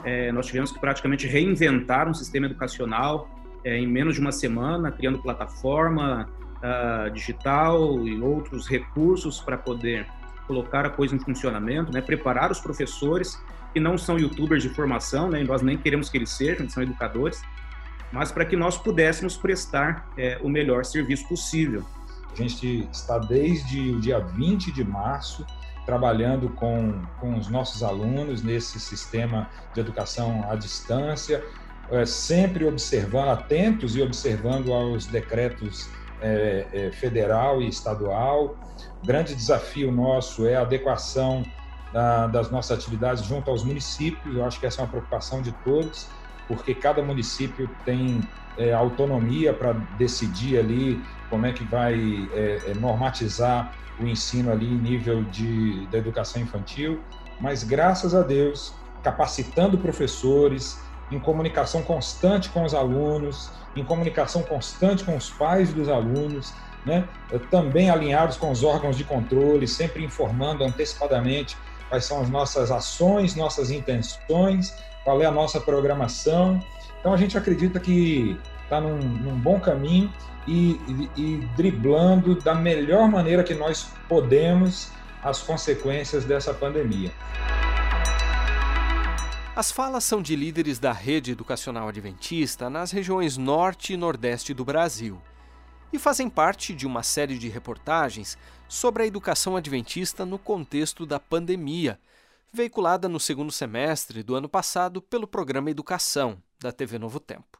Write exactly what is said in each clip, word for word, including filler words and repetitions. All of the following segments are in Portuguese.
É, nós tivemos que praticamente reinventar um sistema educacional é, em menos de uma semana, criando plataforma uh, digital e outros recursos para poder colocar a coisa em funcionamento, né? Preparar os professores, que não são youtubers de formação, né? E nós nem queremos que eles sejam, eles são educadores, mas para que nós pudéssemos prestar é, o melhor serviço possível. A gente está desde o dia vinte de março trabalhando com, com os nossos alunos nesse sistema de educação à distância, é, sempre observando, atentos e observando aos decretos é, é, federal e estadual. O grande desafio nosso é a adequação da, das nossas atividades junto aos municípios. Eu acho que essa é uma preocupação de todos, porque cada município tem é, autonomia para decidir ali como é que vai é, é, normatizar o ensino ali em nível de, da educação infantil, mas graças a Deus, capacitando professores, em comunicação constante com os alunos, em comunicação constante com os pais dos alunos, né? Também alinhados com os órgãos de controle, sempre informando antecipadamente quais são as nossas ações, nossas intenções, qual é a nossa programação. Então a gente acredita que está num, num bom caminho e, e, e driblando da melhor maneira que nós podemos as consequências dessa pandemia. As falas são de líderes da rede educacional adventista nas regiões norte e nordeste do Brasil e fazem parte de uma série de reportagens sobre a educação adventista no contexto da pandemia, veiculada no segundo semestre do ano passado pelo programa Educação, da T V Novo Tempo.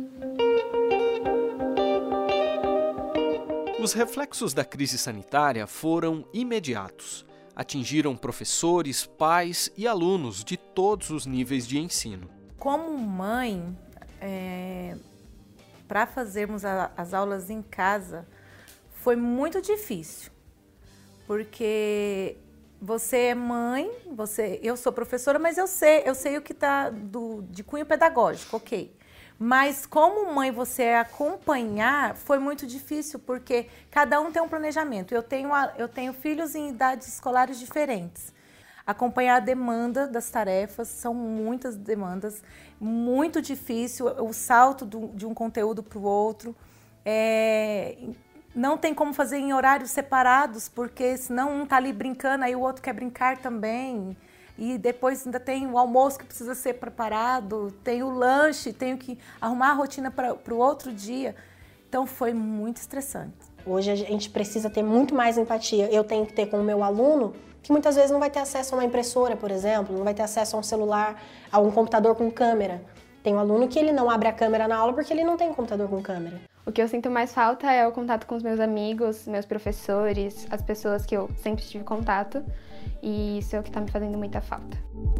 Os reflexos da crise sanitária foram imediatos. Atingiram professores, pais e alunos de todos os níveis de ensino. Como mãe, é, para fazermos a, as aulas em casa, foi muito difícil, porque você é mãe, você, eu sou professora, mas eu sei, eu sei o que está de cunho pedagógico, ok. Mas como mãe, você acompanhar foi muito difícil, porque cada um tem um planejamento. Eu tenho, eu tenho filhos em idades escolares diferentes. Acompanhar a demanda das tarefas, são muitas demandas, muito difícil, o salto do, de um conteúdo para o outro. É, não tem como fazer em horários separados, porque senão um está ali brincando, aí o outro quer brincar também. E depois ainda tem o almoço que precisa ser preparado, tem o lanche, tenho que arrumar a rotina para o outro dia. Então foi muito estressante. Hoje a gente precisa ter muito mais empatia. Eu tenho que ter com o meu aluno, que muitas vezes não vai ter acesso a uma impressora, por exemplo, não vai ter acesso a um celular, a um computador com câmera. Tem um aluno que ele não abre a câmera na aula porque ele não tem um computador com câmera. O que eu sinto mais falta é o contato com os meus amigos, meus professores, as pessoas que eu sempre tive contato. E isso é o que está me fazendo muita falta.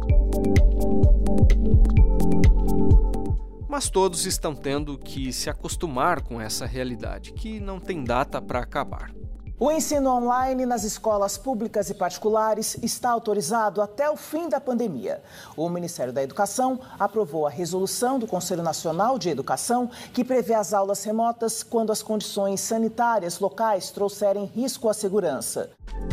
Mas todos estão tendo que se acostumar com essa realidade, que não tem data para acabar. O ensino online nas escolas públicas e particulares está autorizado até o fim da pandemia. O Ministério da Educação aprovou a resolução do Conselho Nacional de Educação que prevê as aulas remotas quando as condições sanitárias locais trouxerem risco à segurança.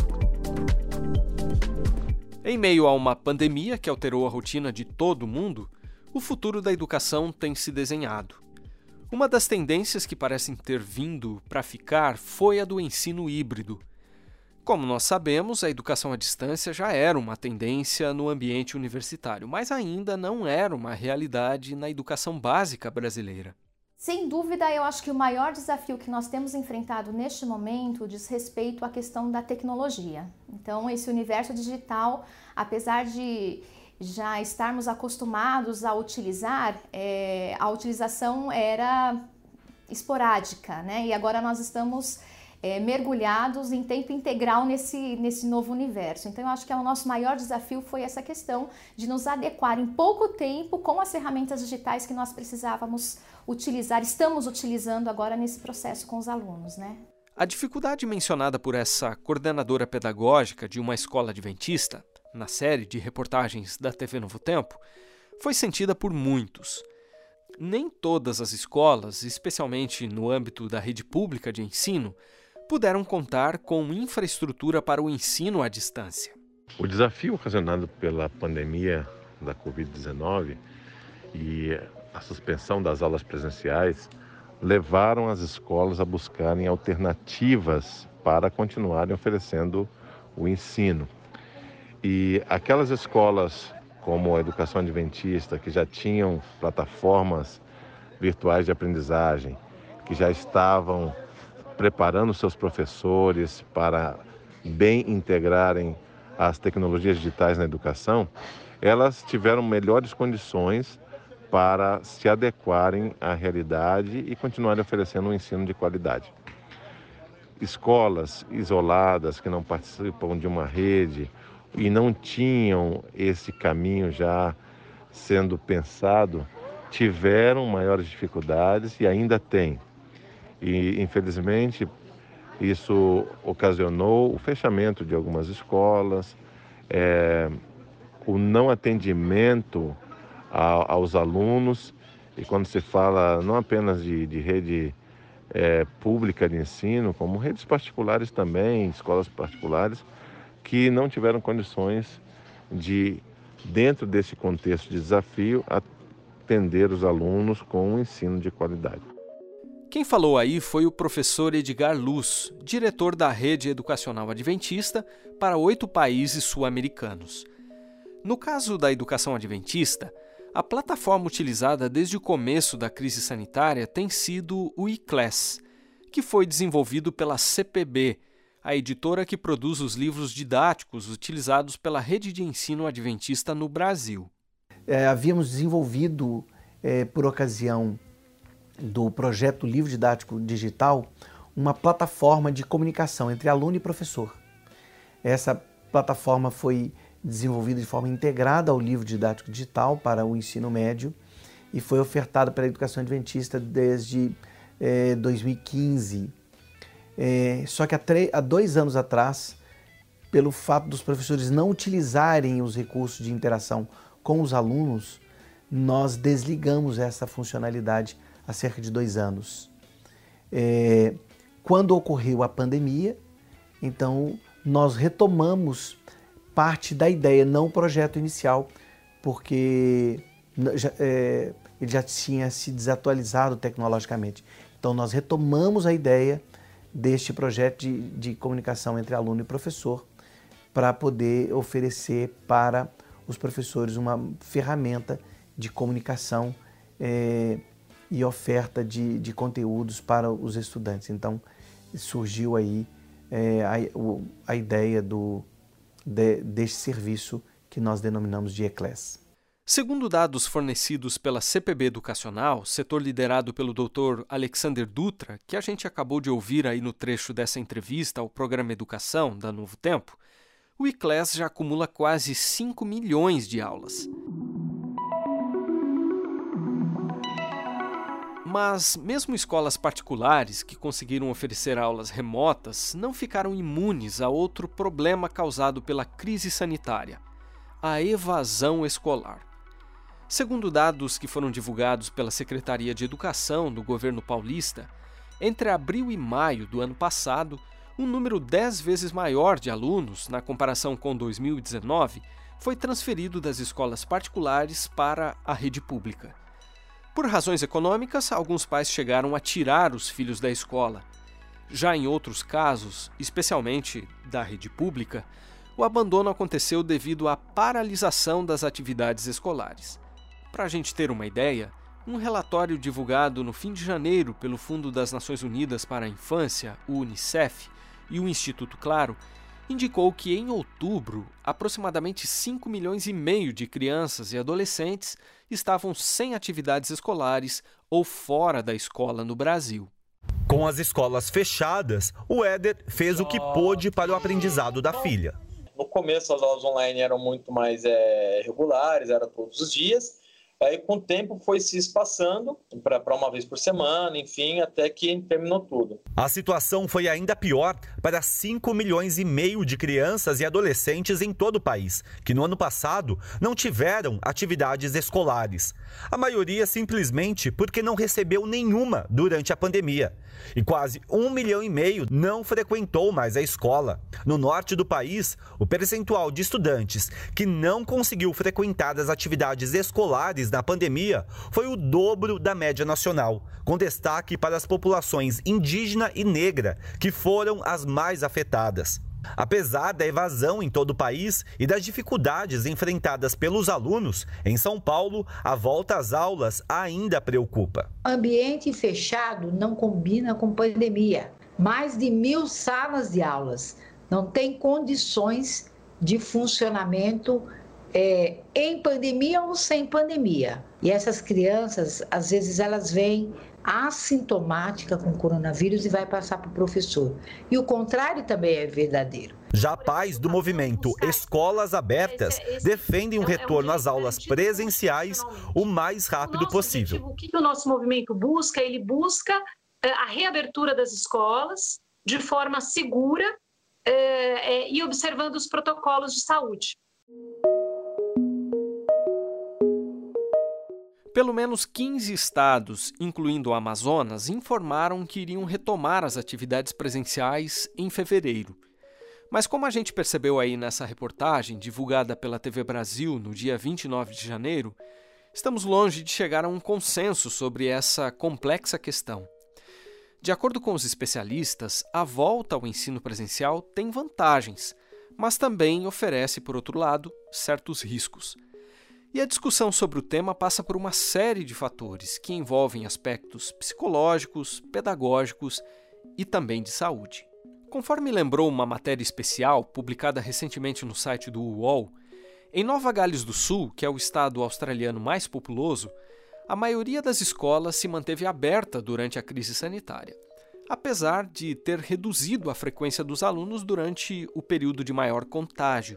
Em meio a uma pandemia que alterou a rotina de todo mundo, o futuro da educação tem se desenhado. Uma das tendências que parecem ter vindo para ficar foi a do ensino híbrido. Como nós sabemos, a educação à distância já era uma tendência no ambiente universitário, mas ainda não era uma realidade na educação básica brasileira. Sem dúvida, eu acho que o maior desafio que nós temos enfrentado neste momento diz respeito à questão da tecnologia. Então, esse universo digital, apesar de já estarmos acostumados a utilizar, é, a utilização era esporádica, né? E agora nós estamos é, mergulhados em tempo integral nesse, nesse novo universo. Então, eu acho que é o nosso maior desafio foi essa questão de nos adequar em pouco tempo com as ferramentas digitais que nós precisávamos utilizar, estamos utilizando agora nesse processo com os alunos, né? A dificuldade mencionada por essa coordenadora pedagógica de uma escola adventista, na série de reportagens da T V Novo Tempo, foi sentida por muitos. Nem todas as escolas, especialmente no âmbito da rede pública de ensino, puderam contar com infraestrutura para o ensino à distância. O desafio ocasionado pela pandemia da covid dezenove e a suspensão das aulas presenciais levaram as escolas a buscarem alternativas para continuarem oferecendo o ensino. E aquelas escolas como a Educação Adventista, que já tinham plataformas virtuais de aprendizagem, que já estavam preparando seus professores para bem integrarem as tecnologias digitais na educação, elas tiveram melhores condições para se adequarem à realidade e continuarem oferecendo um ensino de qualidade. Escolas isoladas que não participam de uma rede e não tinham esse caminho já sendo pensado, tiveram maiores dificuldades e ainda têm. E, infelizmente, isso ocasionou o fechamento de algumas escolas, é, o não atendimento a, aos alunos, e quando se fala não apenas de, de rede é, pública de ensino, como redes particulares também, escolas particulares, que não tiveram condições de, dentro desse contexto de desafio, atender os alunos com um ensino de qualidade. Quem falou aí foi o professor Edgar Luz, diretor da Rede Educacional Adventista para oito países sul-americanos. No caso da educação adventista, a plataforma utilizada desde o começo da crise sanitária tem sido o iClass, que foi desenvolvido pela C P B, a editora que produz os livros didáticos utilizados pela rede de ensino adventista no Brasil. É, havíamos desenvolvido, é, por ocasião do projeto Livro Didático Digital, uma plataforma de comunicação entre aluno e professor. Essa plataforma foi desenvolvida de forma integrada ao livro didático digital para o ensino médio e foi ofertada pela Educação Adventista desde é, dois mil e quinze. É, só que há, há dois anos atrás, pelo fato dos professores não utilizarem os recursos de interação com os alunos, nós desligamos essa funcionalidade há cerca de dois anos. É, quando ocorreu a pandemia, então nós retomamos parte da ideia, não o projeto inicial, porque já, é, ele já tinha se desatualizado tecnologicamente. Então nós retomamos a ideia deste projeto de, de comunicação entre aluno e professor para poder oferecer para os professores uma ferramenta de comunicação é, e oferta de, de conteúdos para os estudantes. Então surgiu aí é, a, a ideia do, de, deste serviço que nós denominamos de iClass. Segundo dados fornecidos pela C P B Educacional, setor liderado pelo doutor Alexander Dutra, que a gente acabou de ouvir aí no trecho dessa entrevista ao programa Educação, da Novo Tempo, o iClass já acumula quase cinco milhões de aulas. Mas mesmo escolas particulares que conseguiram oferecer aulas remotas não ficaram imunes a outro problema causado pela crise sanitária: a evasão escolar. Segundo dados que foram divulgados pela Secretaria de Educação do governo paulista, entre abril e maio do ano passado, um número dez vezes maior de alunos, na comparação com dois mil e dezenove, foi transferido das escolas particulares para a rede pública. Por razões econômicas, alguns pais chegaram a tirar os filhos da escola. Já em outros casos, especialmente da rede pública, o abandono aconteceu devido à paralisação das atividades escolares. Para a gente ter uma ideia, um relatório divulgado no fim de janeiro pelo Fundo das Nações Unidas para a Infância, o Unicef, e o Instituto Claro, indicou que em outubro, aproximadamente cinco milhões e meio de crianças e adolescentes estavam sem atividades escolares ou fora da escola no Brasil. Com as escolas fechadas, o Éder fez o que pôde para o aprendizado da filha. No começo, as aulas online eram muito mais é, regulares, era todos os dias. Aí, com o tempo, foi se espaçando para uma vez por semana, enfim, até que terminou tudo. A situação foi ainda pior para cinco milhões e meio de crianças e adolescentes em todo o país, que no ano passado não tiveram atividades escolares. A maioria simplesmente porque não recebeu nenhuma durante a pandemia. E quase um milhão e meio não frequentou mais a escola. No norte do país, o percentual de estudantes que não conseguiu frequentar as atividades escolares na pandemia foi o dobro da média nacional, com destaque para as populações indígena e negra, que foram as mais afetadas. Apesar da evasão em todo o país e das dificuldades enfrentadas pelos alunos, em São Paulo, a volta às aulas ainda preocupa. Ambiente fechado não combina com pandemia. Mais de mil salas de aulas não têm condições de funcionamento é, em pandemia ou sem pandemia. E essas crianças, às vezes, elas vêm assintomática com coronavírus e vai passar para o professor. E o contrário também é verdadeiro. Já pais do movimento Escolas Abertas defendem o retorno às aulas presenciais o mais rápido possível. O que o nosso movimento busca? Ele busca a reabertura das escolas de forma segura é, é, e observando os protocolos de saúde. Pelo menos quinze estados, incluindo o Amazonas, informaram que iriam retomar as atividades presenciais em fevereiro. Mas como a gente percebeu aí nessa reportagem, divulgada pela T V Brasil no dia vinte e nove de janeiro, estamos longe de chegar a um consenso sobre essa complexa questão. De acordo com os especialistas, a volta ao ensino presencial tem vantagens, mas também oferece, por outro lado, certos riscos. E a discussão sobre o tema passa por uma série de fatores que envolvem aspectos psicológicos, pedagógicos e também de saúde. Conforme lembrou uma matéria especial publicada recentemente no site do U O L, em Nova Gales do Sul, que é o estado australiano mais populoso, a maioria das escolas se manteve aberta durante a crise sanitária, apesar de ter reduzido a frequência dos alunos durante o período de maior contágio.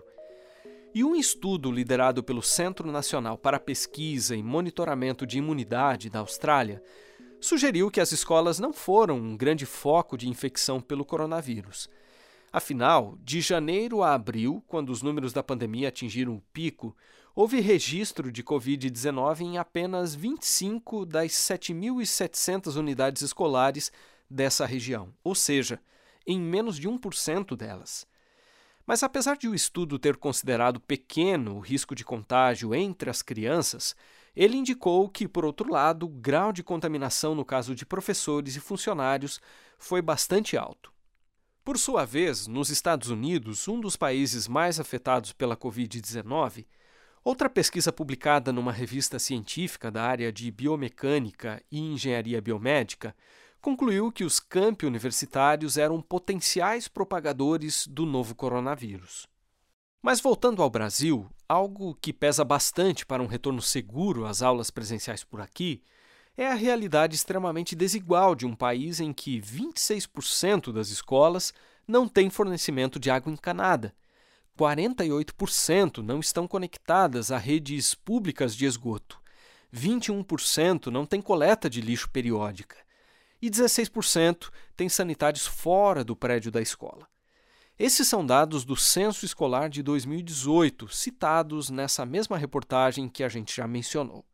E um estudo liderado pelo Centro Nacional para a Pesquisa e Monitoramento de Imunidade da Austrália sugeriu que as escolas não foram um grande foco de infecção pelo coronavírus. Afinal, de janeiro a abril, quando os números da pandemia atingiram o pico, houve registro de covid dezenove em apenas vinte e cinco das sete mil e setecentas unidades escolares dessa região, ou seja, em menos de um por cento delas. Mas apesar de o estudo ter considerado pequeno o risco de contágio entre as crianças, ele indicou que, por outro lado, o grau de contaminação no caso de professores e funcionários foi bastante alto. Por sua vez, nos Estados Unidos, um dos países mais afetados pela covid dezenove, outra pesquisa publicada numa revista científica da área de biomecânica e engenharia biomédica concluiu que os campi universitários eram potenciais propagadores do novo coronavírus. Mas voltando ao Brasil, algo que pesa bastante para um retorno seguro às aulas presenciais por aqui é a realidade extremamente desigual de um país em que vinte e seis por cento das escolas não têm fornecimento de água encanada, quarenta e oito por cento não estão conectadas a redes públicas de esgoto, vinte e um por cento não têm coleta de lixo periódica e dezesseis por cento têm sanitários fora do prédio da escola. Esses são dados do Censo Escolar de dois mil e dezoito, citados nessa mesma reportagem que a gente já mencionou.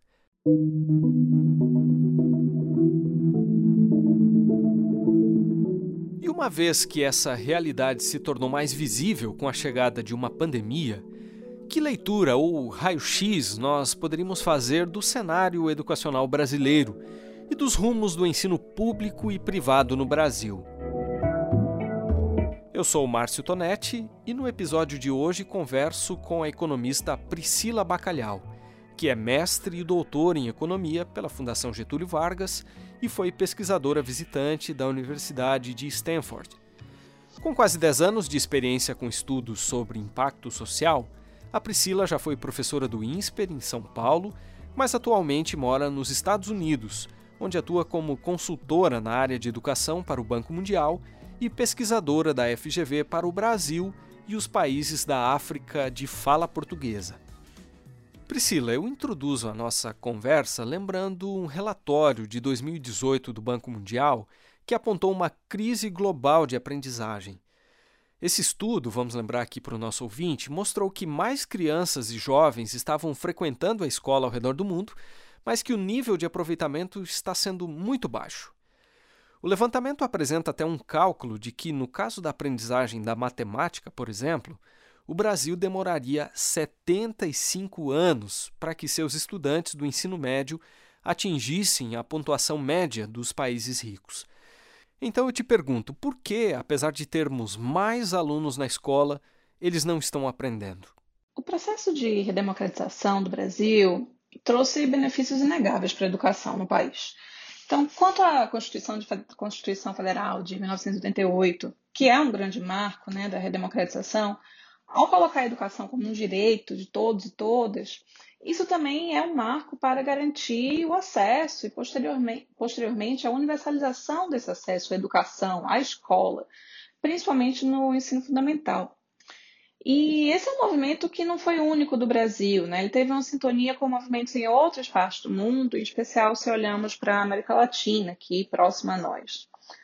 E uma vez que essa realidade se tornou mais visível com a chegada de uma pandemia, que leitura ou raio-x nós poderíamos fazer do cenário educacional brasileiro e dos rumos do ensino público e privado no Brasil? Eu sou o Márcio Tonetti e no episódio de hoje converso com a economista Priscila Bacalhau, que é mestre e doutora em economia pela Fundação Getúlio Vargas e foi pesquisadora visitante da Universidade de Stanford. Com quase dez anos de experiência com estudos sobre impacto social, a Priscila já foi professora do INSPER em São Paulo, mas atualmente mora nos Estados Unidos, onde atua como consultora na área de educação para o Banco Mundial e pesquisadora da F G V para o Brasil e os países da África de fala portuguesa. Priscila, eu introduzo a nossa conversa lembrando um relatório de dois mil e dezoito do Banco Mundial que apontou uma crise global de aprendizagem. Esse estudo, vamos lembrar aqui para o nosso ouvinte, mostrou que mais crianças e jovens estavam frequentando a escola ao redor do mundo, mas que o nível de aproveitamento está sendo muito baixo. O levantamento apresenta até um cálculo de que, no caso da aprendizagem da matemática, por exemplo, o Brasil demoraria setenta e cinco anos para que seus estudantes do ensino médio atingissem a pontuação média dos países ricos. Então eu te pergunto, por que, apesar de termos mais alunos na escola, eles não estão aprendendo? O processo de redemocratização do Brasil trouxe benefícios inegáveis para a educação no país. Então, quanto à Constituição, de, Constituição Federal de mil novecentos e oitenta e oito, que é um grande marco, né, da redemocratização, ao colocar a educação como um direito de todos e todas, isso também é um marco para garantir o acesso e, posteriormente, posteriormente a universalização desse acesso à educação, à escola, principalmente no ensino fundamental. E esse é um movimento que não foi único do Brasil, né? Ele teve uma sintonia com movimentos em outras partes do mundo, em especial se olhamos para a América Latina, aqui próxima a nós.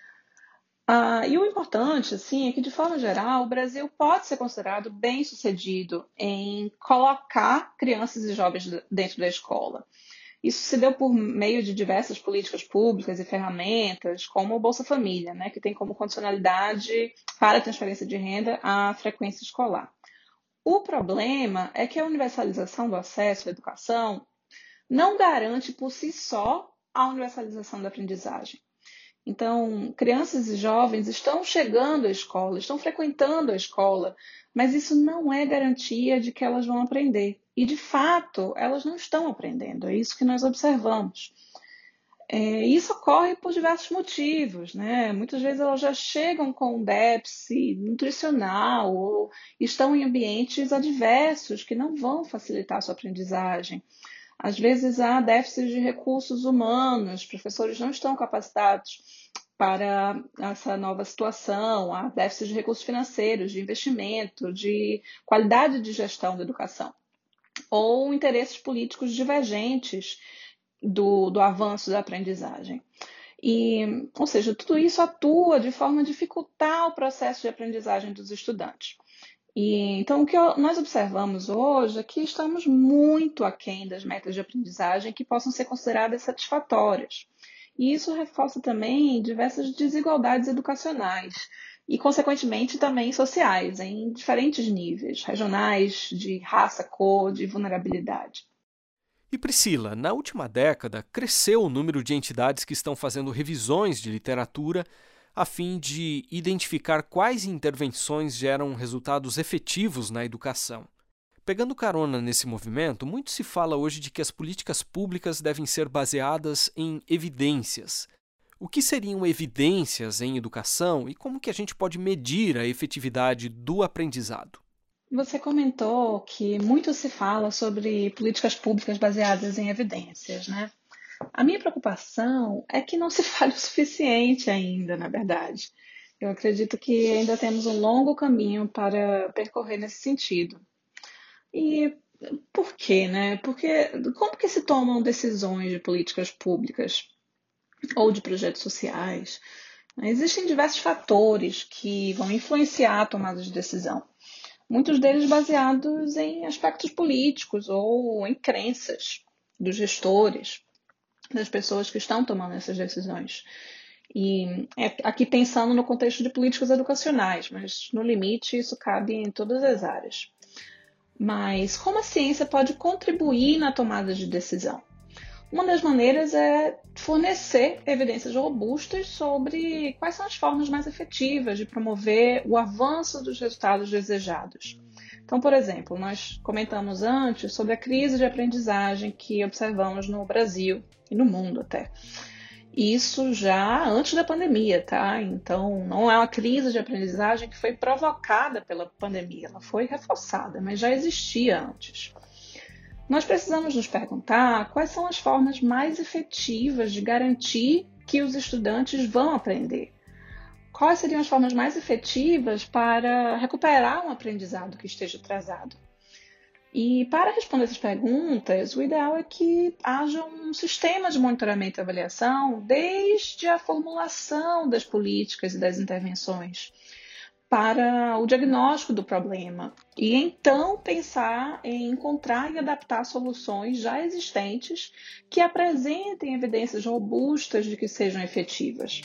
Ah, e o importante, assim, é que, de forma geral, o Brasil pode ser considerado bem-sucedido em colocar crianças e jovens dentro da escola. Isso se deu por meio de diversas políticas públicas e ferramentas, como o Bolsa Família, né, que tem como condicionalidade para a transferência de renda a frequência escolar. O problema é que a universalização do acesso à educação não garante por si só a universalização da aprendizagem. Então, crianças e jovens estão chegando à escola, estão frequentando a escola, mas isso não é garantia de que elas vão aprender. E, de fato, elas não estão aprendendo, é isso que nós observamos. É, isso ocorre por diversos motivos, né? Muitas vezes elas já chegam com um déficit nutricional ou estão em ambientes adversos que não vão facilitar a sua aprendizagem. Às vezes há déficit de recursos humanos, professores não estão capacitados para essa nova situação, há déficit de recursos financeiros, de investimento, de qualidade de gestão da educação, ou interesses políticos divergentes do, do avanço da aprendizagem. E, ou seja, tudo isso atua de forma a dificultar o processo de aprendizagem dos estudantes. E, então, o que nós observamos hoje é que estamos muito aquém das metas de aprendizagem que possam ser consideradas satisfatórias. E isso reforça também diversas desigualdades educacionais e, consequentemente, também sociais, em diferentes níveis, regionais, de raça, cor, de vulnerabilidade. E Priscila, na última década, cresceu o número de entidades que estão fazendo revisões de literatura a fim de identificar quais intervenções geram resultados efetivos na educação. Pegando carona nesse movimento, muito se fala hoje de que as políticas públicas devem ser baseadas em evidências. O que seriam evidências em educação e como que a gente pode medir a efetividade do aprendizado? Você comentou que muito se fala sobre políticas públicas baseadas em evidências, né? A minha preocupação é que não se fale o suficiente ainda, na verdade. Eu acredito que ainda temos um longo caminho para percorrer nesse sentido. E por quê, né? Porque como que se tomam decisões de políticas públicas ou de projetos sociais? Existem diversos fatores que vão influenciar a tomada de decisão. Muitos deles baseados em aspectos políticos ou em crenças dos gestores, das pessoas que estão tomando essas decisões. E é aqui pensando no contexto de políticas educacionais, mas no limite isso cabe em todas as áreas. Mas como a ciência pode contribuir na tomada de decisão? Uma das maneiras é fornecer evidências robustas sobre quais são as formas mais efetivas de promover o avanço dos resultados desejados. Então, por exemplo, nós comentamos antes sobre a crise de aprendizagem que observamos no Brasil e no mundo até. Isso já antes da pandemia, tá? Então, não é uma crise de aprendizagem que foi provocada pela pandemia, ela foi reforçada, mas já existia antes. Nós precisamos nos perguntar quais são as formas mais efetivas de garantir que os estudantes vão aprender. Quais seriam as formas mais efetivas para recuperar um aprendizado que esteja atrasado? E para responder essas perguntas, o ideal é que haja um sistema de monitoramento e avaliação desde a formulação das políticas e das intervenções para o diagnóstico do problema e então pensar em encontrar e adaptar soluções já existentes que apresentem evidências robustas de que sejam efetivas.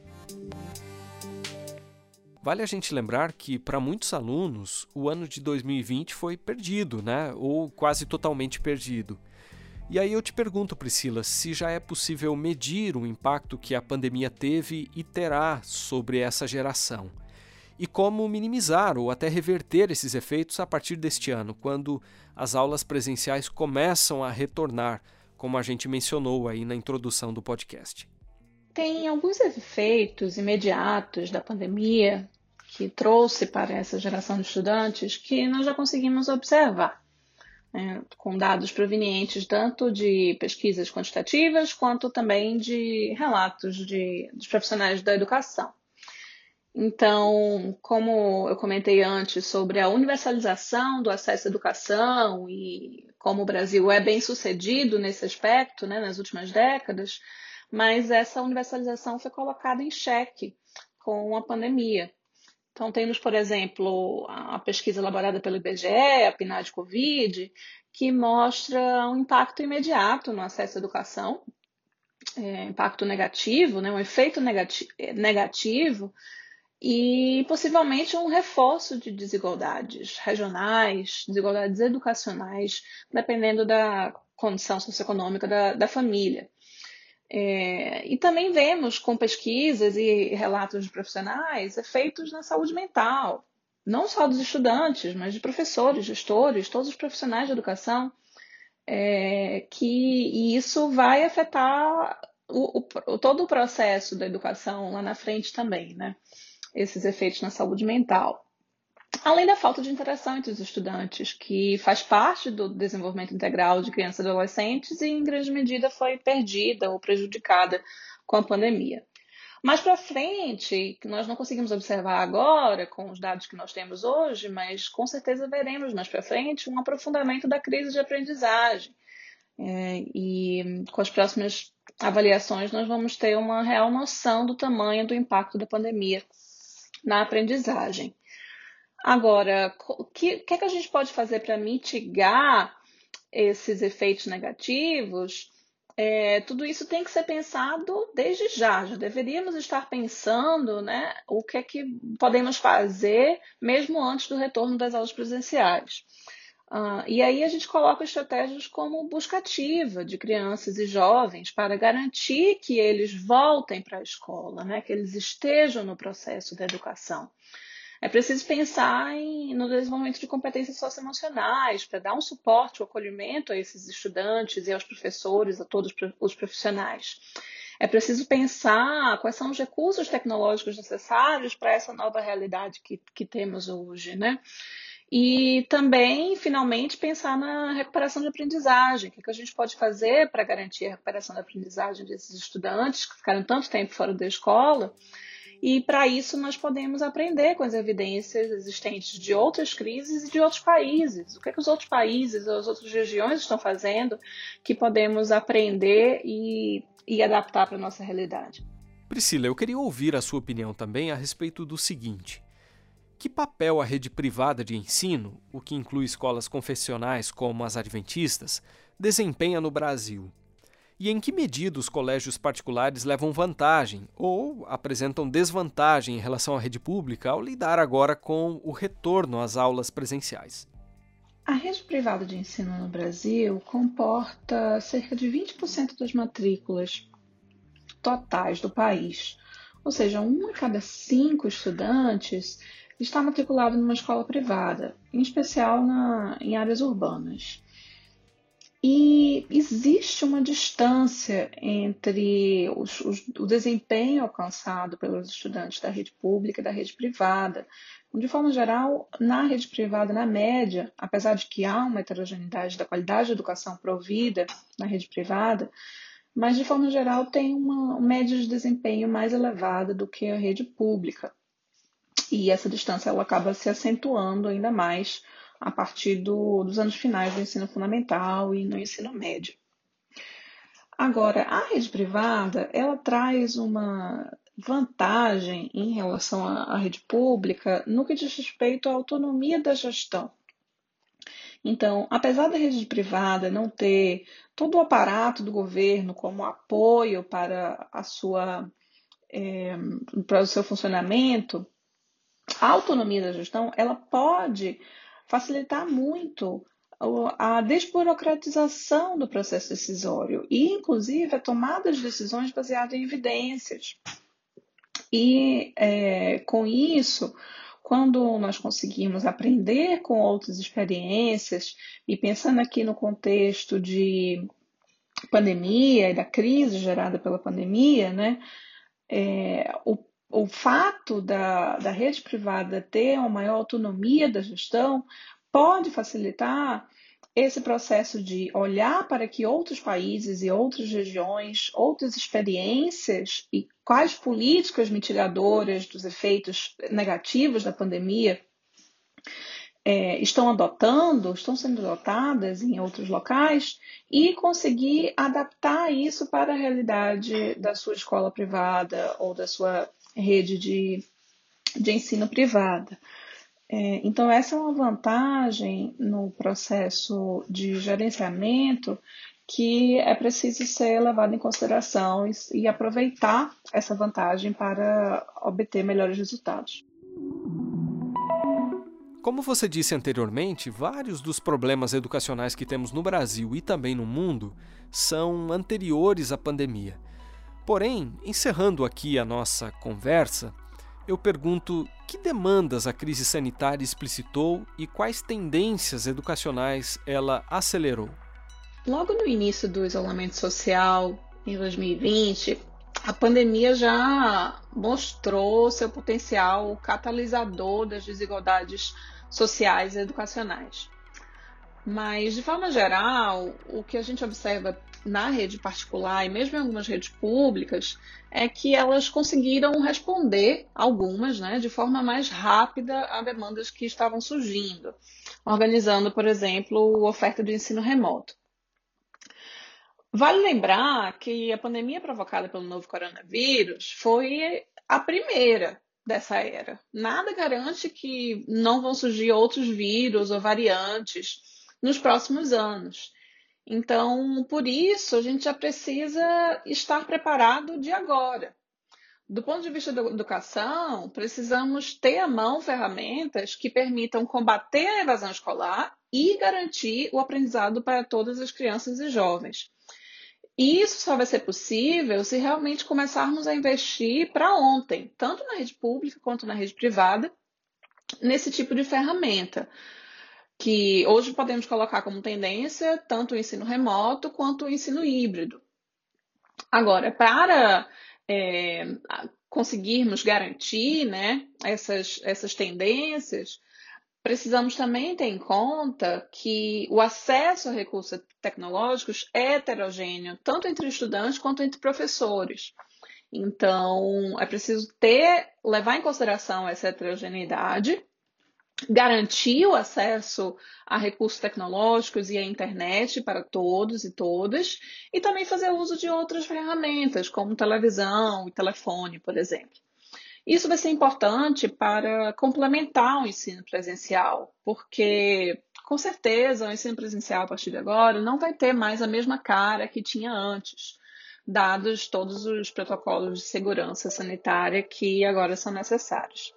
Vale a gente lembrar que, para muitos alunos, o ano de dois mil e vinte foi perdido, né? Ou quase totalmente perdido. E aí eu te pergunto, Priscila, se já é possível medir o impacto que a pandemia teve e terá sobre essa geração. E como minimizar ou até reverter esses efeitos a partir deste ano, quando as aulas presenciais começam a retornar, como a gente mencionou aí na introdução do podcast. Tem alguns efeitos imediatos da pandemia que trouxe para essa geração de estudantes que nós já conseguimos observar, né, com dados provenientes tanto de pesquisas quantitativas quanto também de relatos de, dos profissionais da educação. Então, como eu comentei antes sobre a universalização do acesso à educação e como o Brasil é bem sucedido nesse aspecto, né, nas últimas décadas, mas essa universalização foi colocada em xeque com a pandemia. Então, temos, por exemplo, a pesquisa elaborada pelo I B G E, a PNAD-Covid, que mostra um impacto imediato no acesso à educação, é, impacto negativo, né, um efeito negati- negativo e possivelmente um reforço de desigualdades regionais, desigualdades educacionais, dependendo da condição socioeconômica da, da família. É, e também vemos com pesquisas e relatos de profissionais efeitos na saúde mental, não só dos estudantes, mas de professores, gestores, todos os profissionais de educação, é, que e isso vai afetar o, o, todo o processo da educação lá na frente também, né? Esses efeitos na saúde mental. Além da falta de interação entre os estudantes, que faz parte do desenvolvimento integral de crianças e adolescentes e, em grande medida, foi perdida ou prejudicada com a pandemia. Mais para frente, que nós não conseguimos observar agora com os dados que nós temos hoje, mas com certeza veremos mais para frente um aprofundamento da crise de aprendizagem. É, e com as próximas avaliações nós vamos ter uma real noção do tamanho do impacto da pandemia na aprendizagem. Agora, o que, que é que a gente pode fazer para mitigar esses efeitos negativos? É, tudo isso tem que ser pensado desde já. Já deveríamos estar pensando, né, o que é que podemos fazer mesmo antes do retorno das aulas presenciais. Uh, e aí a gente coloca estratégias como busca ativa de crianças e jovens para garantir que eles voltem para a escola, né, que eles estejam no processo da educação. É preciso pensar em, no desenvolvimento de competências socioemocionais para dar um suporte, um acolhimento a esses estudantes e aos professores, a todos os profissionais. É preciso pensar quais são os recursos tecnológicos necessários para essa nova realidade que, que temos hoje, né? E também, finalmente, pensar na recuperação de aprendizagem. O que a gente pode fazer para garantir a recuperação da aprendizagem desses estudantes que ficaram tanto tempo fora da escola? E, para isso, nós podemos aprender com as evidências existentes de outras crises e de outros países. O que, é que os outros países, as outras regiões estão fazendo que podemos aprender e, e adaptar para a nossa realidade. Priscila, eu queria ouvir a sua opinião também a respeito do seguinte. Que papel a rede privada de ensino, o que inclui escolas confessionais como as adventistas, desempenha no Brasil? E em que medida os colégios particulares levam vantagem ou apresentam desvantagem em relação à rede pública ao lidar agora com o retorno às aulas presenciais? A rede privada de ensino no Brasil comporta cerca de vinte por cento das matrículas totais do país. Ou seja, um a cada cinco estudantes está matriculado numa escola privada, em especial na, em áreas urbanas. E existe uma distância entre os, os, o desempenho alcançado pelos estudantes da rede pública e da rede privada. De forma geral, na rede privada, na média, apesar de que há uma heterogeneidade da qualidade de educação provida na rede privada, mas de forma geral tem uma média de desempenho mais elevada do que a rede pública. E essa distância ela acaba se acentuando ainda mais a partir do, dos anos finais do ensino fundamental e no ensino médio. Agora, a rede privada, ela traz uma vantagem em relação à, à rede pública no que diz respeito à autonomia da gestão. Então, apesar da rede privada não ter todo o aparato do governo como apoio para, a sua, é, para o seu funcionamento, a autonomia da gestão ela pode facilitar muito a desburocratização do processo decisório e, inclusive, a tomada de decisões baseadas em evidências. E, é, com isso, quando nós conseguimos aprender com outras experiências, e pensando aqui no contexto de pandemia e da crise gerada pela pandemia, né, é, o, o fato da, da rede privada ter uma maior autonomia da gestão pode facilitar esse processo de olhar para que outros países e outras regiões, outras experiências e quais políticas mitigadoras dos efeitos negativos da pandemia é, estão adotando, estão sendo adotadas em outros locais e conseguir adaptar isso para a realidade da sua escola privada ou da sua rede de, de ensino privada. Então, essa é uma vantagem no processo de gerenciamento que é preciso ser levado em consideração e aproveitar essa vantagem para obter melhores resultados. Como você disse anteriormente, vários dos problemas educacionais que temos no Brasil e também no mundo são anteriores à pandemia. Porém, encerrando aqui a nossa conversa, eu pergunto que demandas a crise sanitária explicitou e quais tendências educacionais ela acelerou? Logo no início do isolamento social, em dois mil e vinte, a pandemia já mostrou seu potencial catalisador das desigualdades sociais e educacionais. Mas, de forma geral, o que a gente observa na rede particular e mesmo em algumas redes públicas é que elas conseguiram responder, algumas, né, de forma mais rápida a demandas que estavam surgindo, organizando, por exemplo, oferta de ensino remoto. Vale lembrar que a pandemia provocada pelo novo coronavírus foi a primeira dessa era. Nada garante que não vão surgir outros vírus ou variantes nos próximos anos. Então, por isso, a gente já precisa estar preparado de agora. Do ponto de vista da educação, precisamos ter à mão ferramentas que permitam combater a evasão escolar e garantir o aprendizado para todas as crianças e jovens. E isso só vai ser possível se realmente começarmos a investir para ontem, tanto na rede pública quanto na rede privada, nesse tipo de ferramenta, que hoje podemos colocar como tendência tanto o ensino remoto quanto o ensino híbrido. Agora, para é, conseguirmos garantir, né, essas, essas tendências, precisamos também ter em conta que o acesso a recursos tecnológicos é heterogêneo, tanto entre estudantes quanto entre professores. Então, é preciso ter, levar em consideração essa heterogeneidade, garantir o acesso a recursos tecnológicos e à internet para todos e todas, e também fazer uso de outras ferramentas, como televisão e telefone, por exemplo. Isso vai ser importante para complementar o ensino presencial, porque, com certeza, o ensino presencial, a partir de agora, não vai ter mais a mesma cara que tinha antes, dados todos os protocolos de segurança sanitária que agora são necessários.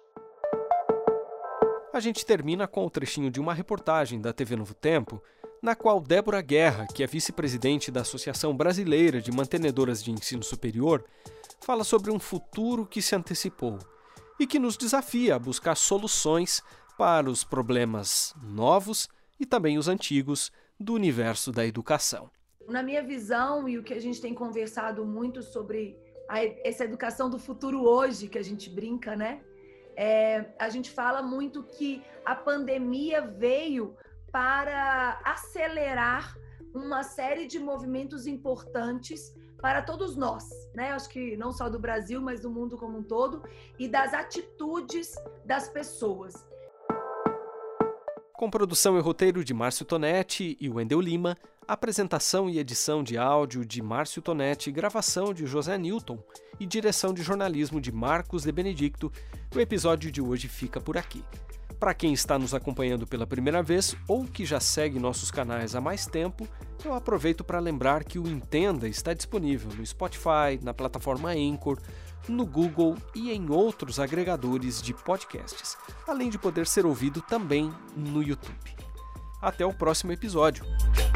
A gente termina com o trechinho de uma reportagem da T V Novo Tempo, na qual Débora Guerra, que é vice-presidente da Associação Brasileira de Mantenedoras de Ensino Superior, fala sobre um futuro que se antecipou e que nos desafia a buscar soluções para os problemas novos e também os antigos do universo da educação. Na minha visão, e o que a gente tem conversado muito sobre a, essa educação do futuro hoje, que a gente brinca, né? É, a gente fala muito que a pandemia veio para acelerar uma série de movimentos importantes para todos nós, né? Acho que não só do Brasil, mas do mundo como um todo, e das atitudes das pessoas. Com produção e roteiro de Márcio Tonetti e Wendel Lima, apresentação e edição de áudio de Márcio Tonetti, gravação de José Newton e direção de jornalismo de Marcos de Benedicto, o episódio de hoje fica por aqui. Para quem está nos acompanhando pela primeira vez ou que já segue nossos canais há mais tempo, eu aproveito para lembrar que o Entenda está disponível no Spotify, na plataforma Anchor, no Google e em outros agregadores de podcasts, além de poder ser ouvido também no YouTube. Até o próximo episódio!